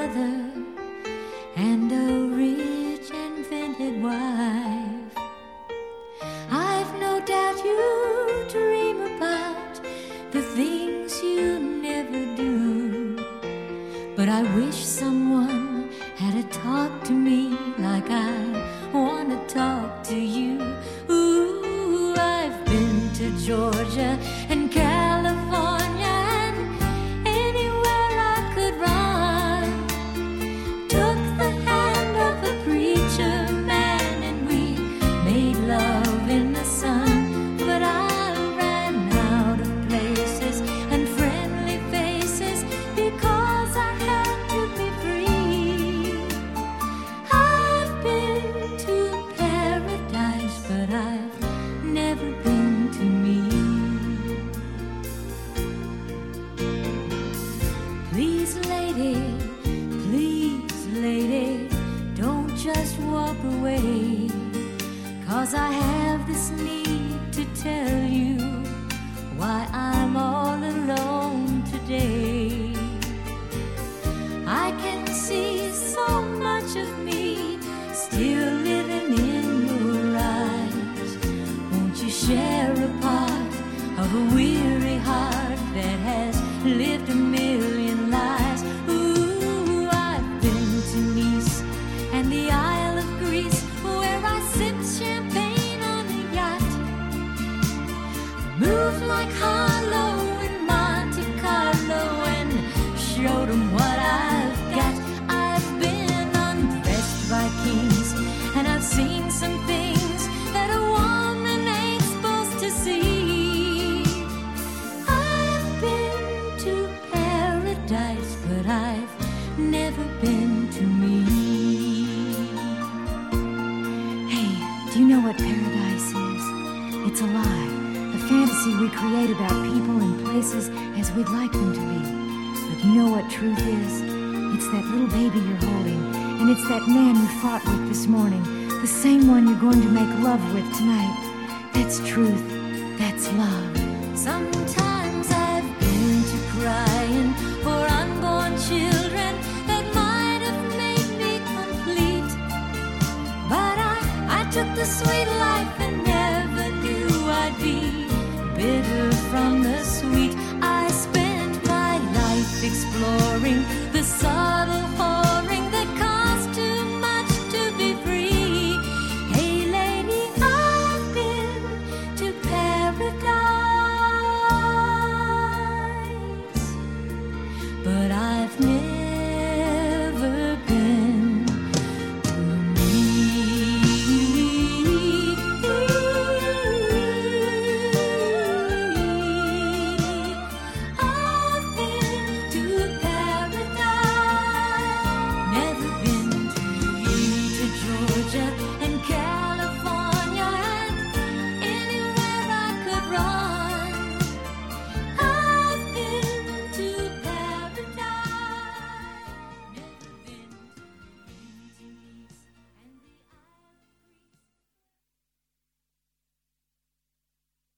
brother and a rich and invented wife. I've no doubt you dream about the things you never do, but I wish someone had to talk to me like I want to talk to you. Ooh, I've been to Georgia and California and anywhere I could run. Took the hand of a preacher man and we made love in the sun, but I ran out of places and friendly faces because I had to be free. I've been to paradise, but I've never been to me. Please lady, don't just walk away, 'cause I have this need to tell you why I'm all alone today. I can see so much of me still living in your eyes. Won't you share a part of a weary heart that has lived a million lives? Ooh, I've been to Nice and the Isle of Greece, where I sipped champagne on a yacht. Moved like Harlow in Monte Carlo and showed 'em what I've got. I've been undressed by kings and I've seen some things that a woman ain't supposed to see. I've been to paradise, but I've never been to me. Hey, do you know what paradise is? It's a lie, a fantasy we create about people and places as we'd like them to be. But you know what truth is? It's that little baby you're holding, and it's that man you fought with this morning, the same one you're going to make love with tonight. That's truth. That's love. Some